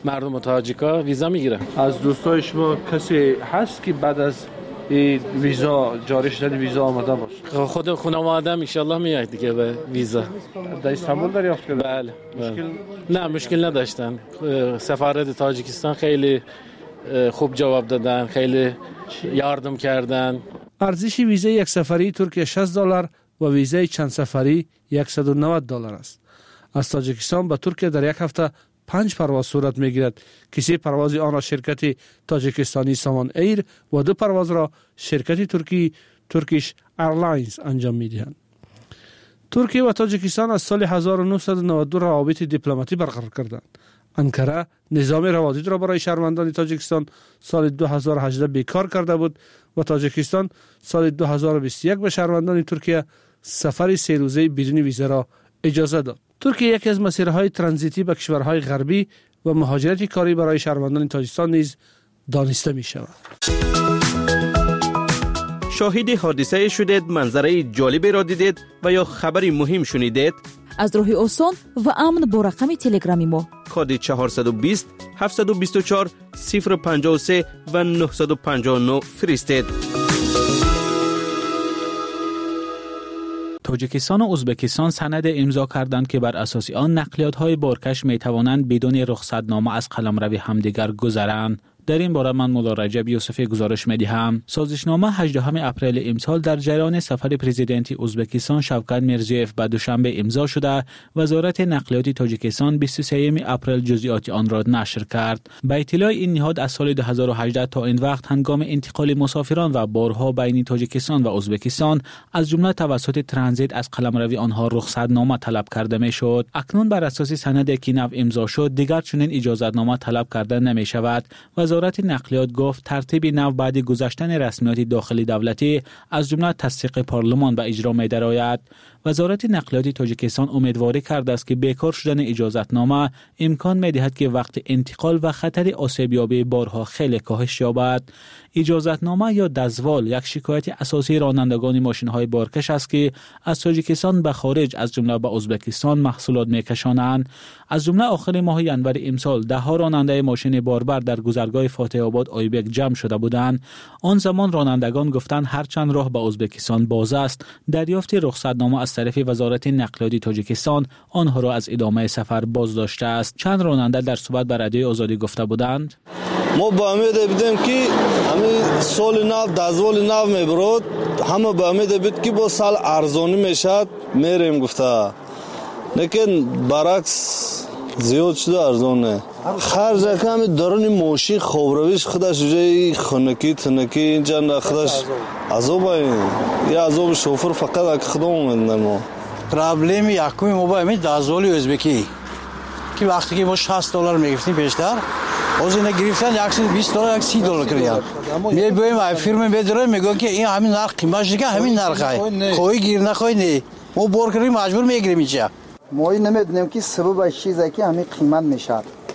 مردم تاجیکا ویزا میگیرن. از دوستای شما کسی هست که بعد از این ویزا جاری شدن ویزا آمده باشه؟ خود خانواده ان شاء الله میاد دیگه به ویزا. در استانبول دریافت کردن؟ بله. نه مشکل نداشتن. سفارت تاجیکستان خیلی خوب جواب دادن، خیلی یاردم کردن. ارزش ویزای یک سفری ترکیه $60 و ویزای چند سفری $190 است. از تاجیکستان به ترکیه در یک هفته 5 پرواز صورت میگیرد که 3 پرواز آن را شرکت تاجیکستانی سامان ایر و 2 پرواز را شرکت ترکی ترکیش ایرلاینز انجام میدهند. ترکیه و تاجیکستان از سال 1992 روابط دیپلماتی برقرار کردند. انقره نظام روابط را برای شهروندان تاجیکستان سال 2018 بیکار کرده بود و تاجیکستان سال 2021 به شهروندان ترکیه سفر 3 روزه بدون ویزا را اجازه داد. ترکیه یکی از مسیرهای ترانزیتی به کشورهای غربی و مهاجرت کاری برای شهروندان تاجیکستان نیز دانسته می شود. شاهد حادثه شدید، منظره جالبی را دیدید و یا خبری مهم شنیدید؟ از راه آسان و امن با رقم تلگرامی ما کد 420 724 053 و 959 فرستید. تاجیکستان و ازبکستان سند امضا کردند که بر اساس آن نقلیات‌های بارکش می‌توانند بدون رخصتنامه از قلمرو همدیگر گذرند. در این باره من مولا رجب یوسفی گزارش می‌دهم. سازشنامه 18 اپریل امسال در جریان سفر پرزیدنت ازبکستان شوکت میرزیف به دوشنبه امضا شده. وزارت نقلیات تاجیکستان 23 اپریل جزئیات آن را نشر کرد. به اطلاع این نهاد از سال 2018 تا این وقت هنگام انتقال مسافران و بارها بین تاجیکستان و ازبکستان از جمله توسط ترانزیت از قلمرو آنها رخصتنامه طلب کرده میشد. اکنون بر اساس سندی که نو امضا شد دیگر چنین اجازه‌نامه طلب کرده نمی‌شود. وزارت نقلیات گفت ترتیب نو بعد گذشتن رسمیات داخلی دولتی از جمله تصدیق پارلمان به اجرا می‌دراید. وزارت نقلیات تاجیکستان امیدواری کرده است که بیکار شدن اجازتنامه امکان می‌دهد که وقت انتقال و خطر آسیب‌یابی بارها خیلی کاهش یابد. اجازتنامه یا دزوال یک شکایت اساسی رانندگان ماشین‌های بارکش است که از تاجیکستان به خارج از جمله به ازبکستان محصولات می‌کشانند. از جمله آخر ماه ژانویه امسال 10 راننده ماشین باربر در گذرگاه فاتح آباد آیبک جمع شده بودند. آن زمان رانندگان گفتند هرچند راه به ازبکستان باز است، دریافت رخصتنامه از طرف وزارت نقلیات تاجیکستان آنها را از ادامه سفر باز داشته است. چند راننده در صحبت با رادیوی آزادی گفته بودند ما با امید بودیم که همین سال نو دزوال نو میبرد، همه با امید بود که با سال ارزانی میشد میریم گفته، لیکن برعکس زیاد شده ارزانه. خرج کمی درون ماشین خوبرویش خودش جای خنکی تنکی اینجا خودش عذاب این یا عذاب شوفر فقط اگه خدام میدن. ما پرابلم یکمی ما با امید دزوالی ازبکی که وقتی که ما $60 میگفتیم بیشتر از اینا گرفتن $120 $30 کردن. میبریم ای فیرم بدره میگن که این همین نرخ قیمتش دیگه همین نرخه، خواهی گیر نخواهی نه ما بار کردیم مجبور میگیریم اینجا. ما نمیدونیم که سبب چیزی که همین قیمت میشه،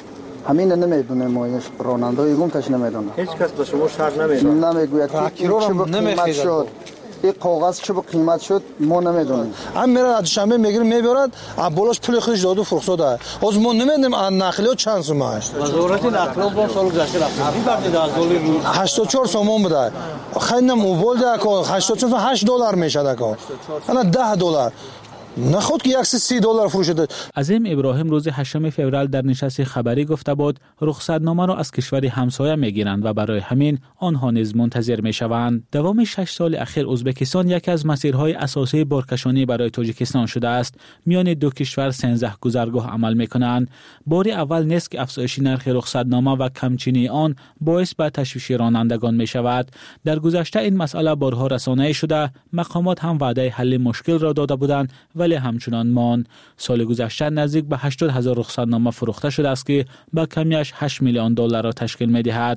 همین نمیدونیم. ما راننده گم تاش نمیدونه، هیچ کس به شما شرط نمیده، نمیگوید که چه به قیمت شد، این کاغذ چه به قیمت شد ما نمیدونیم. هم میرن از شنبه میگیرن میبرن بالاش پول خودش داد و فرصت داد. از ما نمیدونیم نقلیات چند سوم است. وزارت نقلیات با سال گذشته رفت می‌برد از دلار 84 سوم بوده. خیلی موبایل ده که 84 $8 میشه ده که انا $10 نخود که $130 فروشده. عظیم ابراهیم روز 8 فوریه در نشست خبری گفته بود رخصتنامه را از کشور همسایه میگیرند و برای همین آنها نیز منتظر میشوند. دوام 6 سال اخیر ازبکستان یکی از مسیرهای اساسی بارکشانی برای تاجیکستان شده است. میان دو کشور 13 گذرگاه عمل میکنند. بار اول نیست که افزایش نرخ رخصتنامه و کمچینی آن باعث به تشویش رانندگان میشود. در گذشته این مسئله بارها رسانه‌ای شده، مقامات هم وعده حل مشکل را داده بودند ولی همچنان مان. سال گذشته نزدیک به 80,000 رخصتنامه فروخته شده است که با کمیش $8 میلیون را تشکیل می‌دهد.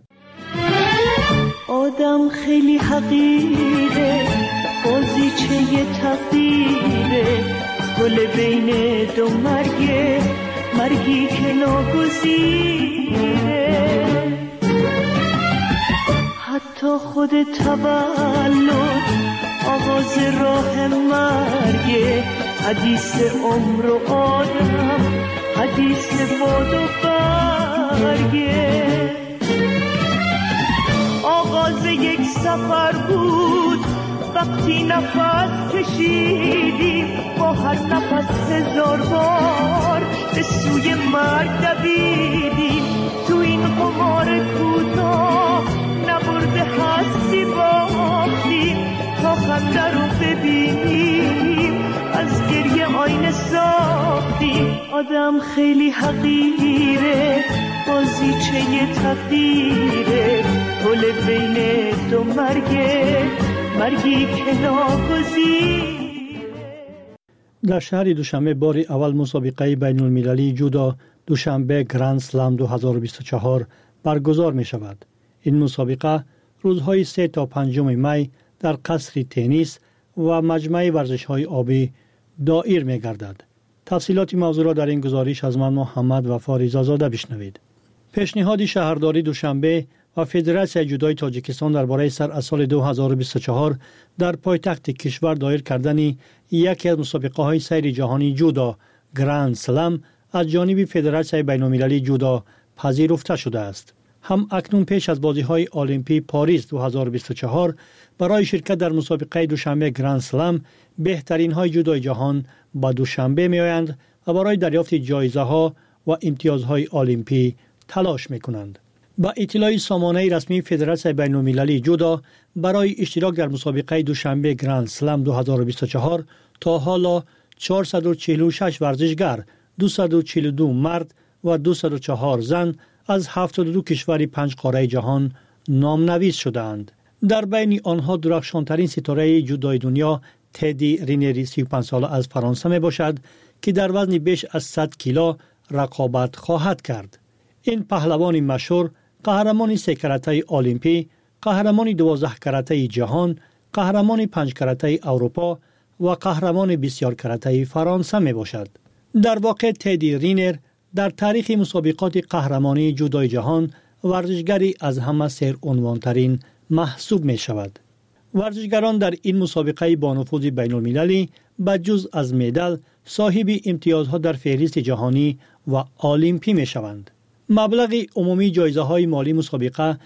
آدم خیلی حقیره، بازیچه تقدیره، گل بین دو مرگی که ناگزیره، حتی خود تولد آغاز راه مرگه، حدیث عمر و آدم، حدیث باد و برگه. مرگه. آغاز یک سفر بود وقتی نفس کشیدیم، با هر نفس هزار بار به سوی مرگ دویدیم. تو این قمار کوتاه نبرده هستی باختیم، تا خنده رو ببینیم از گریه آینه ساختیم. آدم خیلی حقیره، بازیچه تقدیره، پل بین دو مرگه، مرگی که ناگزیره. در شهر دوشنبه بار اول مسابقه بین المللی جودو دوشنبه گرند سلم 2024 برگزار می شود. این مسابقه روزهای 3 تا 5 می در قصر تنیس و مجمع ورزش‌های آبی دایر می گردد. تفصیلات موضوع را در این گزارش از من محمد وفا رضازاده بشنوید. پیشنهاد شهرداری دوشنبه و فدراسیون جودوی تاجیکستان درباره سر از سال 2024 در پایتخت کشور دایر کردن یکی از مسابقه‌های سیر جهانی جودو گرند سلم از جانب فدراسیون بین‌المللی جودو پذیرفته شده است. هم اکنون پیش از بازی‌های المپی پاریس 2024 برای شرکت در مسابقه دوشنبه گرند سلم بهترین‌های جودوی جهان به دوشنبه می‌آیند و برای دریافت جایزه‌ها و امتیازهای المپی تلاش می‌کنند. با اطلاع سامانه رسمی فدراسیون بین‌المللی جودو برای اشتراک در مسابقه دوشنبه گرند سلم 2024 تا حالا 446 ورزشگر، 242 مرد و 204 زن از 72 کشور 5 قاره جهان نامنویس شدند. در بین آنها درخشانترین ستاره جودوی دنیا تدی رینری 35 ساله از فرانسه می باشد که در وزن بیش از 100 کیلو رقابت خواهد کرد. این پهلوان مشهور قهرمان 3 کراته المپی، قهرمان 12 کراته جهان، قهرمان 5 کراته اروپا و قهرمان بسیار کراته فرانسه می باشد. در واقع تدی رینر در تاریخ مسابقات قهرمانی جودوی جهان ورزشگری از همه سر عنوانترین محسوب می شود. ورزشگران در این مسابقه با نفوذ بین المللی بجز از مدال صاحب امتیازها در فهرست جهانی و المپی می شوند. مبلغ عمومی جایزه های مالی مسابقه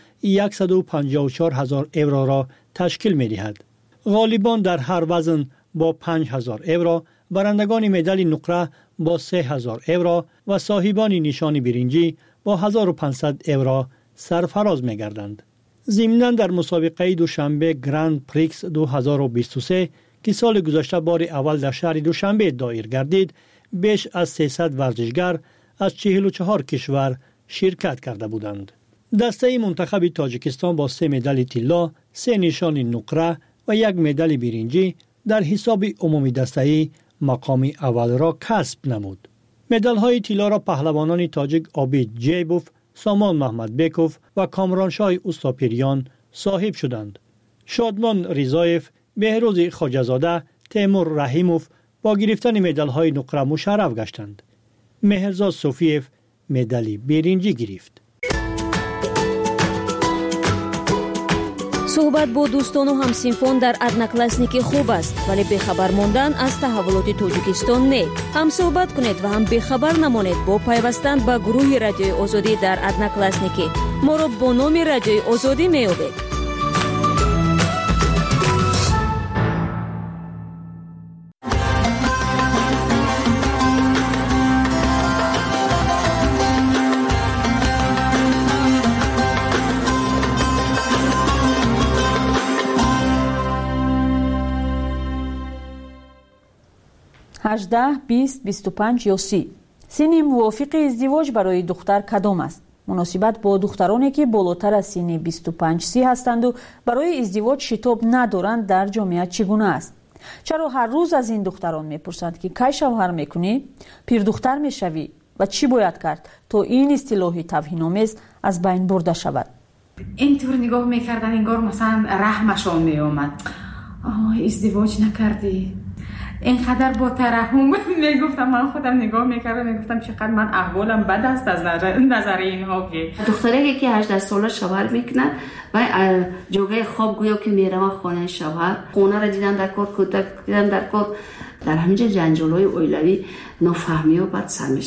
154,000 یورو را تشکیل می دهد. غالبان در هر وزن با 5,000 یورو، برندگان مدال نقره با 3,000 یورو و صاحبان نشان برنجی با 1,500 یورو سرفراز می گردند. ضمناً در مسابقه دوشنبه گرند پریکس 2023 که سال گذشته بار اول در شهر دوشنبه دایر گردید، بیش از 300 ورزشگر از 44 کشور شرکت کرده بودند. دسته منتخب تاجیکستان با 3 مدال طلا، 3 نشان نقره و 1 مدال برنجی در حساب عمومی دسته‌ای مقام اول را کسب نمود. مدال های طلا را پهلوانان تاجیک عابد جیبوف، سامان محمد بیکوف و کامرانشاه اوستاپیریان صاحب شدند. شادمان رضایف، بهروز خواجه‌زاده، تیمور رحیموف با گرفتن مدال های نقره مشرف گشتند. مهرزاد صوفیف مدال برنجی گرفت. صحبت با دوستان و همسینفون در ادناکلاسنیکی خوب است، ولی بخبر ماندن از تحولات تاجیکستان نه. هم صحبت کنید و هم بخبر نمانید با پیوستن به گروه رادیوی آزادی در ادناکلاسنیکی. ما را با نام رادیوی آزادی می‌یابید. هجده، 20، 25 یا 30. سن موافق ازدواج برای دختر کدام است؟ مناسبت با دخترانی که بالاتر از سن 25-30 هستند و برای ازدواج شتاب ندارند در جامعه چگونه است؟ چرا هر روز از این دختران میپرسند که کی شوهر میکنی؟ پیر دختر میشوی؟ و چی باید کرد تا این اصطلاح توهین‌آمیز از بین برده شود؟ اینطور نگاه میکردن انگار مثلا رحمشان میومد. ازدواج نکردی؟ اینقدر با ترحم میگفتم. من خودم نگاه میکردم میگفتم چقدر من احوالم بد است از نظر اینها که دختری که 18 ساله شوهر میکنن و جوگه خواب گویا که میرم خانه شوهر، خونه را دیدن در کار، کودک دیدن در کار، در همینجا جنجال‌های اویلوی، نافهمی و بد سر میشه.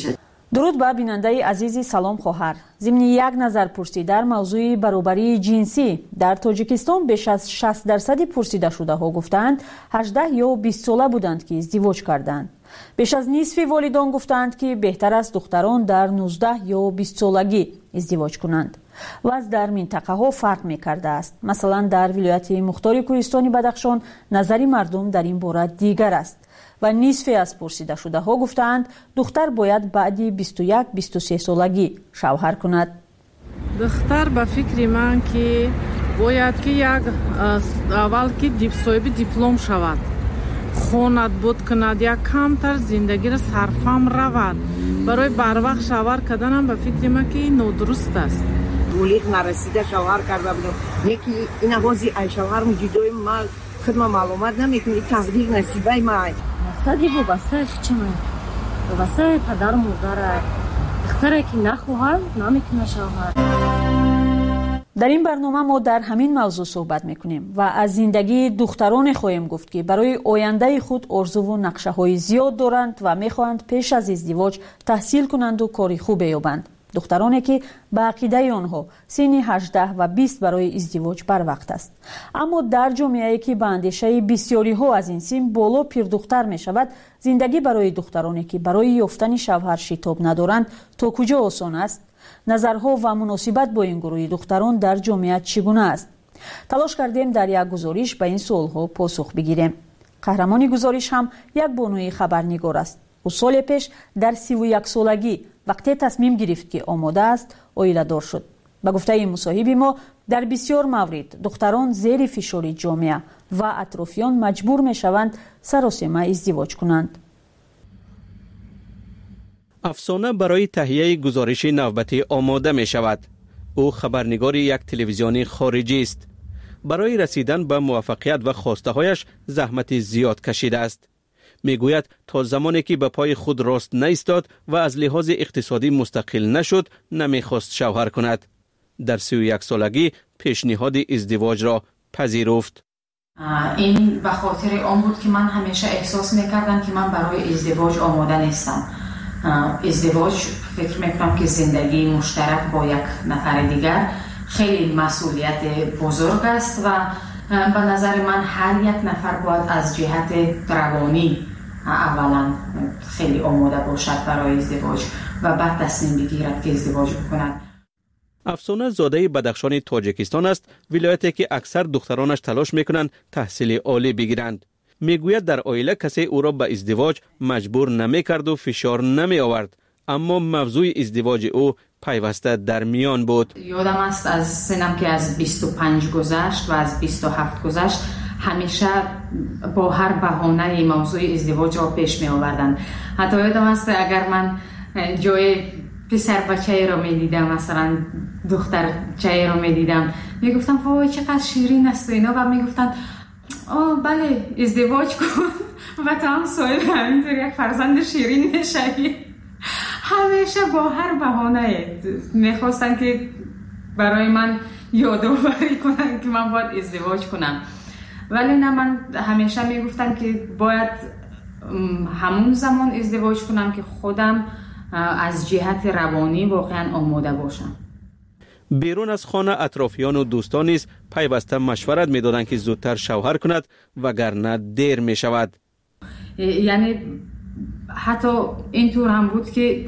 درود به بیننده عزیز. سلام خواهر. ضمن یک نظرپرسی در موضوع برابری جنسی در تاجیکستان بیش از 60% پرسیده شده ها گفتند 18 یا 20 ساله بودند که ازدواج کردند. بیش از نصف والدان گفتند که بهتر است دختران در 19 یا 20 سالگی ازدواج کنند. وضع در منطقه ها فرق می کرده است. مثلا در ولایت مختار کوهستان بدخشان نظر مردم در این باره دیگر است و نصف از پرسیده شده ها گفتند دختر باید بعد 21-23 سالگی شوهر کند. دختر به فکر من که باید که یک اول که صاحب دیپلم شود، خواند بود کند، یک کمتر زندگی را صرفم رود. برای بروقت شوهر کردن به فکر من که نادرست است. بلیغ نرسیده شوهر کرده بودم، یکی این آوازی ای شوهرم جدای من خدمه معلومات نمیکنی، تقدیر نصیبه ما. مقصدی وابسته چه من؟ وابسته پدر مادر. دختره که نخواهد نمیکنه شوهر. در این برنامه ما در همین موضوع صحبت میکنیم و از زندگی دختران خواهیم گفت که برای آینده خود آرزو و نقشه های زیاد دارند و میخواهند پیش از ازدواج تحصیل کنند و کاری خوب یابند. دخترانی که به عقیده آنها سن 18 و 20 برای ازدواج بر وقت است. اما در جامعه‌ای که به اندیشه بسیاری ها از این سن بالا پیر دختر می شود، زندگی برای دخترانی که برای یافتن شوهر شتاب ندارند تا کجا آسان است؟ نظرها و مناسبت با این گروه دختران در جامعه چگونه است؟ تلاش کردیم در یک گزارش به این سوالها پاسخ بگیریم. قهرمان گزارش هم یک بانوی خبرنگار است. او سال پیش در 31 سالگی وقتی تصمیم گرفت که آماده است عائله دار شد. به گفته این مصاحب ما در بسیار مورد دختران زیر فشار جامعه و اطرافیان مجبور می شوند سراسیمه ازدواج کنند. افسانه برای تهیه گزارش نوبتی آماده می شود. او خبرنگار یک تلویزیونی خارجی است. برای رسیدن به موفقیت و خواسته هایش زحمت زیاد کشیده است. میگوید تا زمانی که به پای خود راست نایستاد و از لحاظ اقتصادی مستقل نشد نمیخواست شوهر کند. در 31 سالگی پیشنهاد ازدواج را پذیرفت. این به خاطر آن بود که من همیشه احساس میکردم که من برای ازدواج آماده نیستم. ازدواج فکر میکنم که زندگی مشترک با یک نفر دیگر خیلی مسئولیت بزرگ است و به نظر من هر یک نفر باید از جهت روانی اولا خیلی آماده باشد برای ازدواج و بعد تصمیم بگیرد که ازدواج بکند. افسانه زاده بدخشان تاجیکستان است، ولایتی که اکثر دخترانش تلاش میکنند تحصیل عالی بگیرند. میگوید در عائله کسی او را به ازدواج مجبور نمیکرد و فشار نمی آورد، اما موضوع ازدواج او پیوسته در میان بود. یادم است از سنم که از 25 گذشت و از 27 گذشت همیشه با هر بهانه موضوع ازدواج را پیش می آوردند. حتی یادم است اگر من جای پسر بچه را می دیدم، مثلا دختر چه را می دیدم، می گفتم وای چقدر شیرین است و اینا، و می گفتن بله ازدواج کن و تا هم صاحب همینطور یک فرزند شیرین میشوی. همیشه با هر بهانه میخواستن که برای من یادآوری کنن که من باید ازدواج کنم، ولی نه، من همیشه میگفتم که باید همون زمان ازدواج کنم که خودم از جهت روانی واقعا آماده باشم. بیرون از خانه اطرافیان و دوستان نیز پیوسته مشورت میدادند که زودتر شوهر کند وگرنه دیر می شود. یعنی حتی اینطور هم بود که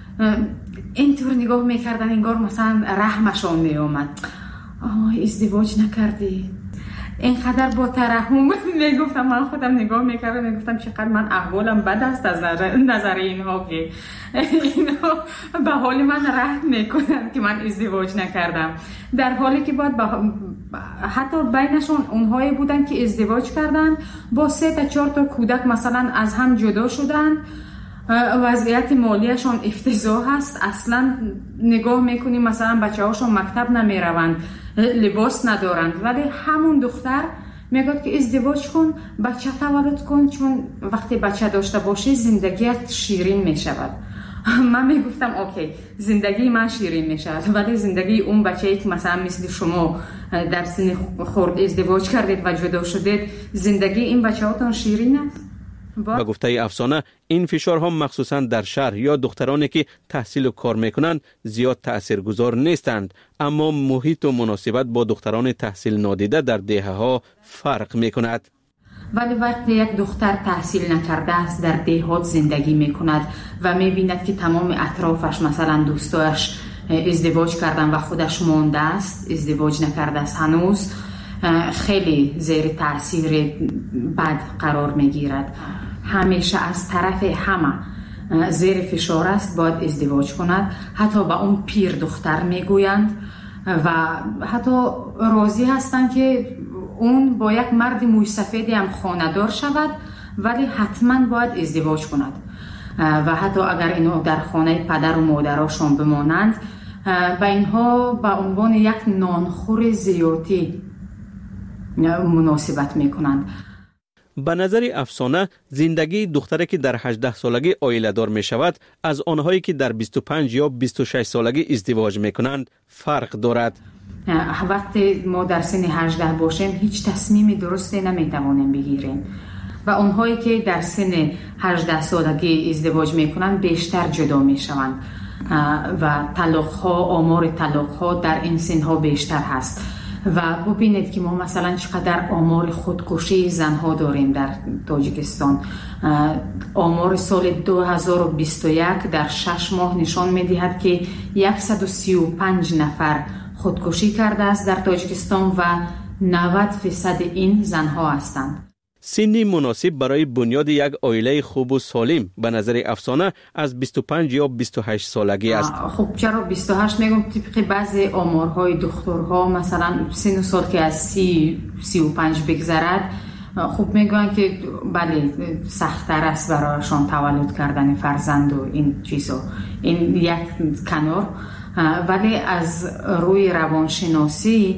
اینطور نگاه میکردن انگار مثلا رحمشان میومد. ازدواج نکردی، اینقدر با ترحم میگفتم. من خودم نگاه میکردم میگفتم چقدر من احوالم بد است از نظر اینها که اینها به حال من رحم میکنن که من ازدواج نکردم، در حالی که باید حتی بینشون اونهایی بودن که ازدواج کردن با 3 تا 4 تا کودک مثلا از هم جدا شدن، وضعیت مالیشون افتضاح هست، اصلا نگاه میکنیم مثلا بچه هاشون مکتب نمیروند، لباس ندارند، ولی همون دختر میگه که ازدواج کن، بچه تولد کن، چون وقتی بچه داشته باشی زندگیت شیرین میشود. من میگفتم اوکی زندگی من شیرین میشود، ولی زندگی اون بچه‌ای که مثلا مثل شما در سن خرد ازدواج کردید و جدا شدید، زندگی این بچه‌هاتون شیرین است؟ به گفته افسانه این فشارها مخصوصا در شهر یا دخترانی که تحصیل و کار میکنند زیاد تاثیرگذار نیستند، اما محیط و مناسبت با دختران تحصیل نادیده در دهه ها فرق میکند. ولی وقتی یک دختر تحصیل نکرده است در دهات زندگی میکند و میبیند که تمام اطرافش مثلا دوستایش ازدواج کردن و خودش مانده است، ازدواج نکرده است هنوز، خیلی زیر تاثیر بد قرار میگیرد. همیشه از طرف همه زیر فشار است باید ازدواج کند. حتی با اون پیر دختر میگویند و حتی راضی هستند که اون با یک مرد موی سفیدی هم خانه‌دار شود ولی حتما باید ازدواج کند و حتی اگر اینو در خانه پدر و مادرشان بمانند با اینها به عنوان یک نانخور زیادی مناسبت میکنند. به نظر افسانه زندگی دختری که در 18 سالگی عائله دار می شود از آنهایی که در 25 یا 26 سالگی ازدواج می کنند فرق دارد. وقتی ما در سن 18 باشیم هیچ تصمیم درستی نمی توانیم بگیریم و اونهایی که در سن 18 سالگی ازدواج می کنند بیشتر جدا می شوند و آمار طلاق ها در این سن ها بیشتر هست. و ببینید که ما مثلا چقدر آمار خودکشی زنها داریم در تاجیکستان. آمار سال 2021 در 6 ماه نشان می‌دهد که 135 نفر خودکشی کرده است در تاجیکستان و 90% این زنها هستند. سنی مناسب برای بنیاد یک عائله خوب و سالم به نظر افسانه از 25 یا 28 سالگی است. خب چرا 28 میگم؟ طبق بعضی آمارهای دکترها مثلا سن و سال که از 30-35 بگذرد خب میگن که بله سخت‌تر است برایشان تولد کردن فرزند و این چیزا. این یک کنار، ولی از روی روانشناسی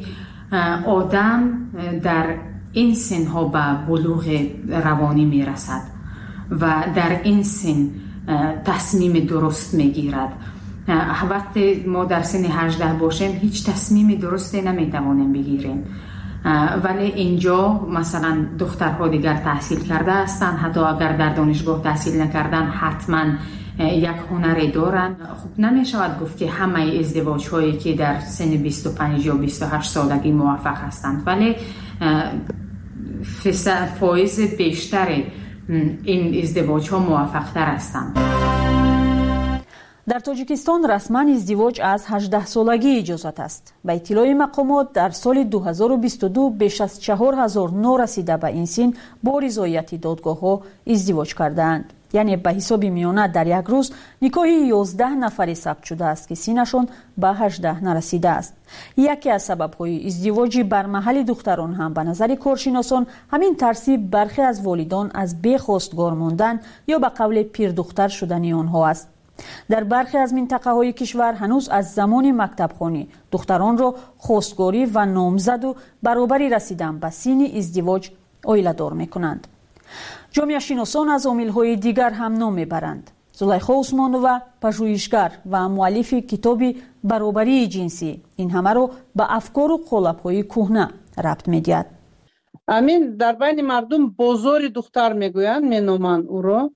آدم در این سن ها به بلوغ روانی می رسد و در این سن تصمیم درست می گیرد. وقتی ما در سن 18 باشیم هیچ تصمیم درستی نمی توانیم بگیریم، ولی اینجا مثلا دخترها دیگر تحصیل کرده هستند، حتی اگر در دانشگاه تحصیل نکردن حتما یک هنری دارن. خب نمی شود گفت که همه ازدواج هایی که در سن 25 یا 28 سالگی موفق هستند، ولی فایز بیشتر این ازدواج ها موفق تر هستند. در تاجیکستان رسما ازدواج از 18 سالگی اجازت است. به اطلاع مقامات در سال 2022 بیش از 4000 نورسیده به این سن با رضایت دادگاه ها ازدواج کردند. یعنی به حساب میانه در یک روز نکاح 11 نفری ثبت شده است که سنشان به 18 نرسیده است. یکی از سبب‌های ازدواج بر محل دختران هم به نظر کارشناسان همین ترسی برخی از والدان از بی‌خواستگار ماندن یا به قول پیر دختر شدن آنها است. در برخی از منطقه‌های کشور هنوز از زمان مکتبخوانی دختران را خواستگاری و نامزد و برابری رسیدن به سن ازدواج عائله دار می‌کنند. جامعه شناسان از عامل‌های دیگر هم نام میبرند. زلیخا عثمانووا پژوهشگر و مؤلف کتاب برابری جنسی این همه رو به افکار و قالب‌های کهنه ربط میدهد. امین در بین مردم بازار دختر میگویند، مینامند او را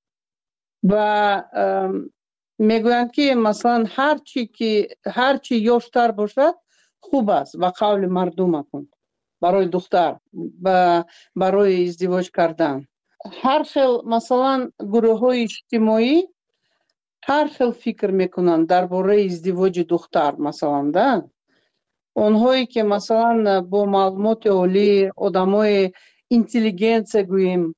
و میگویند که مثلا هرچی یاشتر باشد خوب است و قول مردم اند برای دختر برای ازدواج کردن. هر خیل مثلا گروه های اجتماعی هر خیل فکر میکنن درباره ازدواج دختر. مثلا ده اونهایی که مثلا با معلومات عالی آدمای اینتلیجنس گوییم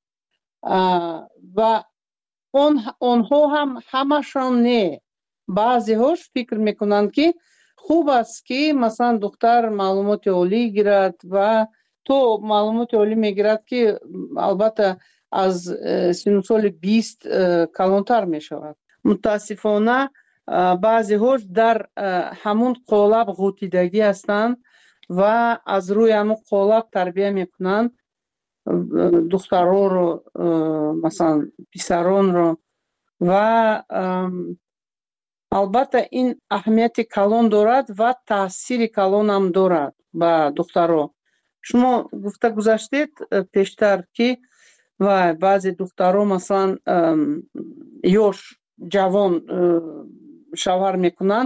و اونها هم همشان نه، بعضی هاش فکر میکنن که خوب است که مثلا دختر معلومات عالی گیرد و تو معلومات عالی میگیرد که البته از سن سال 20 کلانتر می شود. متاسفانه بعضی هاش در همون قالب غوطیدگی هستند و از روی همون قالب تربیه میکنند دخترها رو، مثلا پسران رو، و البته این اهمیت کلان دارد و تاثیر کلان هم دارد به دخترها. شما گفته گذاشتید پیشتر که و بعضی دخترها مثلا یوش جوان شوهر میکنن.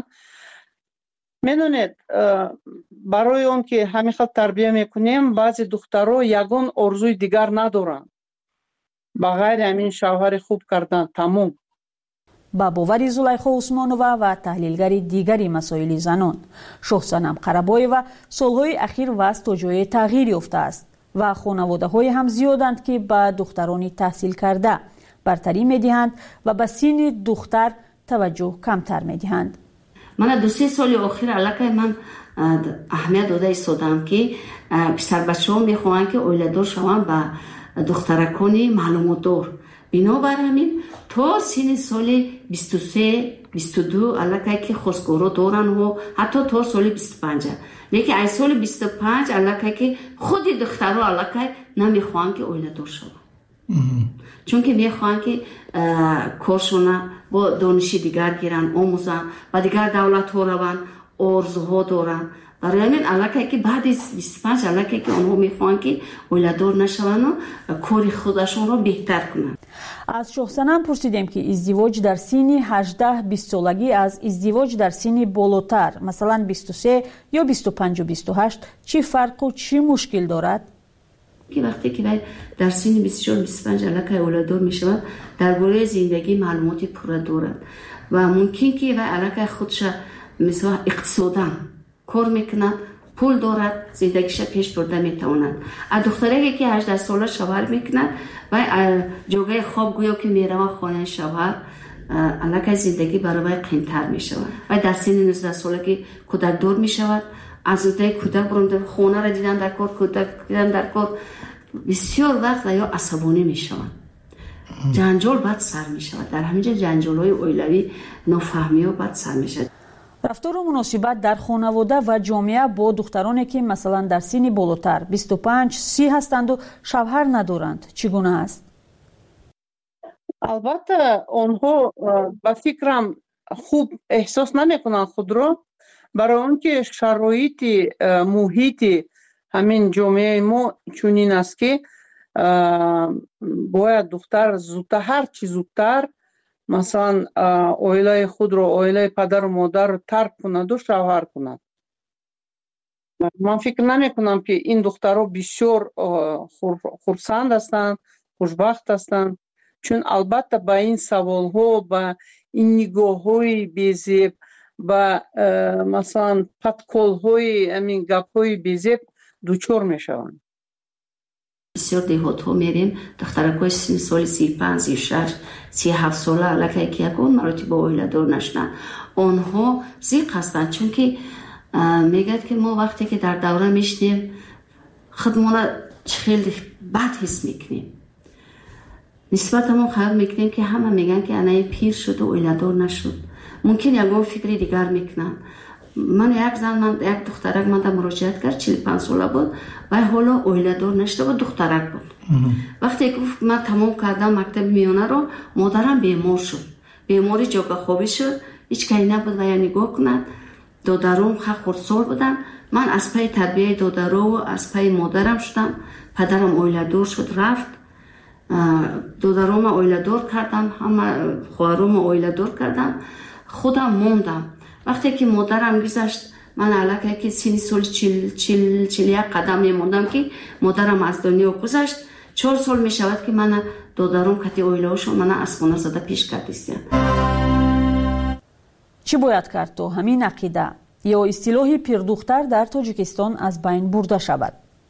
میدونید برای اون که همین خط تربیه میکنیم بعضی دخترها یگان آرزوی دیگر ندارن بغیر همین شوهر خوب کردن تمام. با باوری زلیخا عثمانова و تحلیلگری دیگری مسائل زنان، شهصنم قربایوا سالهای اخیر وضع تا جای تغییر یافته است و خانواده های هم زیادند که به دخترانی تحصیل کرده برتری میدهند و به سین دختر توجه کمتر میدهند. من 2-3 سال اخیر علاقه من اهمیت داده ایستادم که پسر بچه ها میخواهند که اولیدار شوند به دخترکانی معلوماتدار. بنابر همین تا سن سال 23-22 علاقه که خواستگارا دارن و حتی تا سال 25. لیکن از سال 25 علاقه که خود دخترها علاقه نمیخواهند که اولیدار شوند. چون که میخواهند که کارشون با دانشی دیگر گیرن، آموزن و دیگر دولت ها روند، آرزوها دارن. برای همین علاقه که بعد از 25 علاقه که اونها میخواهند که اولادار نشوند و کار خودشون رو بهتر کنند. از شهصنم پرسیدیم که ازدواج در سن 18-20 سالگی از ازدواج در سن بالاتر مثلا 23 یا 25 و 28 چی فرق و چی مشکل دارد؟ که وقتی که در سن 24-25 علاقه اولادار میشود درباره زندگی معلوماتی پوره دارد و ممکن که علاقه خودش مثلا اقتصادا کار میکند، پول دارد، زندگیش پیش برده میتواند. از دختری که 18 ساله شوهر میکند و جای خواب گویا که میروه خانه شوهر علاقه زندگی برای قیمتر میشود و در سن 19 سالگی کودک دار میشود. از اونجای کودک برونده خانه را دیدن در کار، کودک دیدن در کار، بسیار وقت یا عصبانی میشود، جنجال بعد سر میشود. در همینجا جنجال های اویلوی نافهمی ها بعد سر میشود. رفتار و مناسبت در خانواده و جامعه با دخترانی که مثلا در سن بالاتر 25-30 هستند و شوهر ندارند چگونه است؟ البته آنها با فکرم خوب احساس نمیکنند خود را، برای اون که شرایط محیط همین جامعه ما چنین است که باید دختر زودتر هر چی زودتر مثلا عائله خود را، عائله پدر و مادر را ترک کند و شوهر کند. من فکر نمی کنم که این دخترها بسیار خرسند هستند، خوشبخت هستند، چون البته با این سوال ها، با این نگاه های بی‌زیب، با مثلا پتکول های همین گپ های بی‌زیب دوچار می شوند. بسیار دیهات ها میریم دخترکای سال 35 36 37 ساله علاقه که یکون مراتب با اولادار نشدن آنها زیق هستند، چون که میگد که ما وقتی که در دوره میشنیم خودمون خیلی بد حس میکنیم، نسبت ما خیال میکنیم که همه میگن که انا پیر شد و اولادار نشد. ممکن یکون فکری دیگر میکنن. من یک دخترک من در مراجعت کرد 45 ساله بود و حالا اولادار نشده بود، دخترک بود. وقتی گفت من تمام کردم مکتب میانه رو، مادرم بیمار شد، بیماری جاگه خوابی شد، هیچ کاری نبود و یا نگاه کند. دادرم خردسال بودن. من از پای تربیه دادرو و از پای مادرم شدم. پدرم اولادار شد رفت، دادرم اولادار کردم، همه خواهرم اولادار کردم، خودم موندم. وقتی که مادرم گذشت من علاقه که سن سال 41 قدم میموندم که مادرم از دنیا گذشت. 4 سال می شود که من دادرم کتی اویلهاشو من از خونه زده پیش کردیستیم. چی باید کرد تا همین عقیده یا اصطلاح پیردختر در تاجیکستان از بین برده شود؟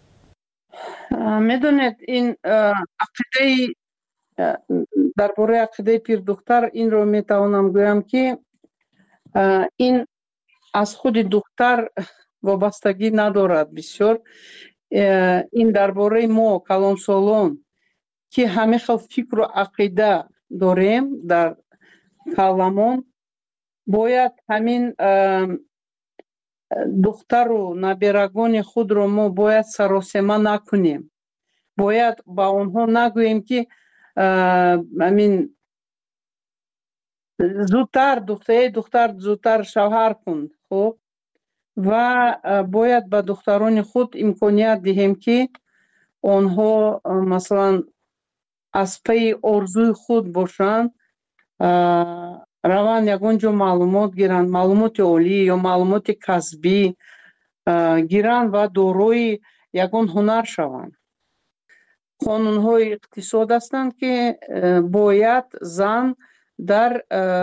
میدونید این عقیده درباره عقیده پیردختر این رو میتوانم گویم که این از خود دختر وابستگی ندارد. بسیار این درباره ما کلانسالان که همه خیل فکر و عقیده داریم در کلامون، باید همین دختر و نبیرگان خود رو ما باید سراسیمه نکنیم. باید با اونها نگوییم که همین زودتر دختر زودتر شوهر کن. خب و باید به دختران خود امکانیت دهیم که آنها مثلا از پی آرزوی خود باشند، روند یگان جا معلومات گیرند، معلومات عالی یا معلومات کسبی گیرند و داروی یگان هنر شوند. قانون‌های اقتصاد هستند که باید زن در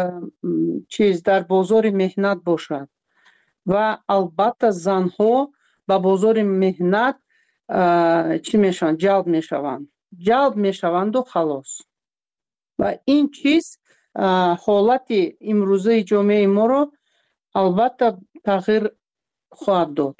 بازار مهنت باشد و البته زنها به بازار مهنت چی میشن؟ جلب میشوند و خلاص. و این چیز حالت امروزه جامعه ما رو البته تغییر خواهد داد.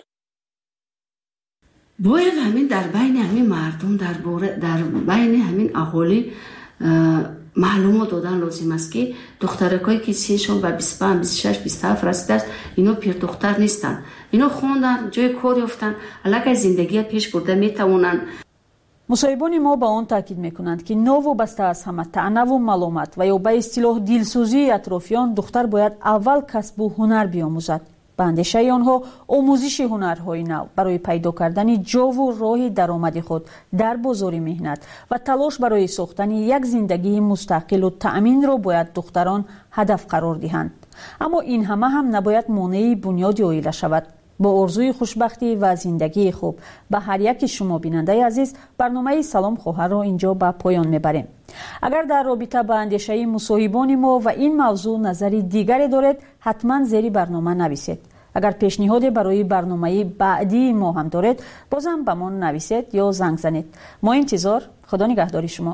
باید همین در بین همین مردم در بین همین اهالی معلومات دادن لازم است که دخترکایی که سنشون به 25 26 27 رسیده است اینا پیر دختر نیستن، اینا خوندن، جای کار یافتن، الان زندگی پیش برده میتونن. مصاحبان ما با آن تاکید میکنند که نوابسته از همه طعنه و ملامت و یا به اصطلاح دلسوزی اطرافیان، دختر باید اول کسب و هنر بیاموزد. به اندیشه آنها آموزش هنرهای نو برای پیدا کردن جا و راه درآمد خود در بازار مهنت و تلاش برای ساختن یک زندگی مستقل و تأمین را باید دختران هدف قرار دهند. اما این همه هم نباید مانع بنیاد عائله شود. با آرزوی خوشبختی و زندگی خوب به هر یک شما بیننده عزیز، برنامه سلام خواهر را اینجا به پایان میبریم. اگر در رابطه با اندیشه مصاحبان ما و این موضوع نظری دیگری دارید، حتما زیر برنامه نویسید. اگر پیشنهاد برای برنامه بعدی ما هم دارید، بازم به ما نویسید یا زنگ زنید. ما انتظار. خدا نگهداری شما.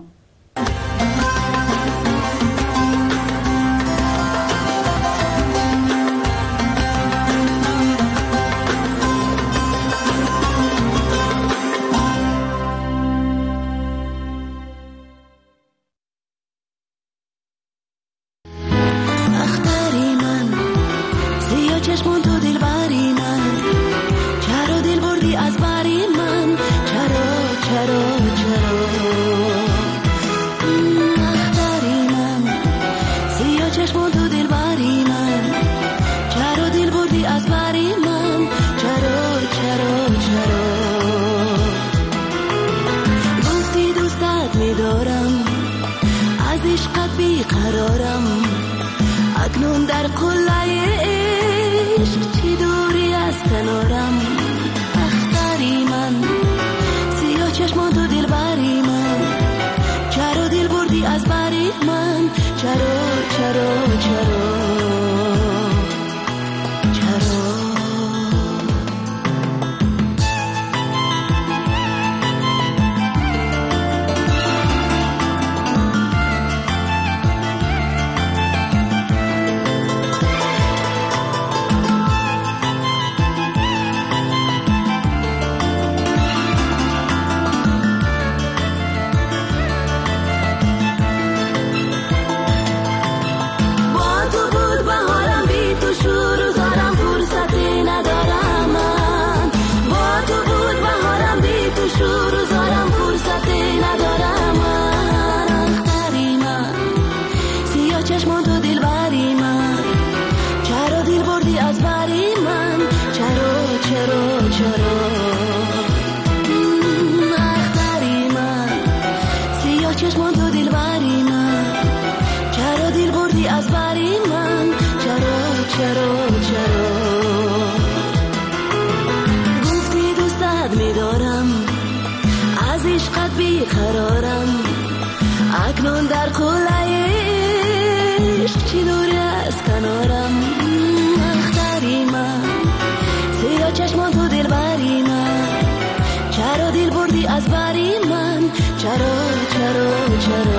اکنون در قله عشق چی دوری از کنارم، اختری من سیاه چشمان تو دل بری من، چرا دل بردی از بری من، چرا گفتی دوستت میدارم، از عشقت بیقرارم، اکنون در قله عشق چی دوری از کنارم، اختری من سیاه چشمان تو دل بری من، چرا دل بردی از بری من، چرا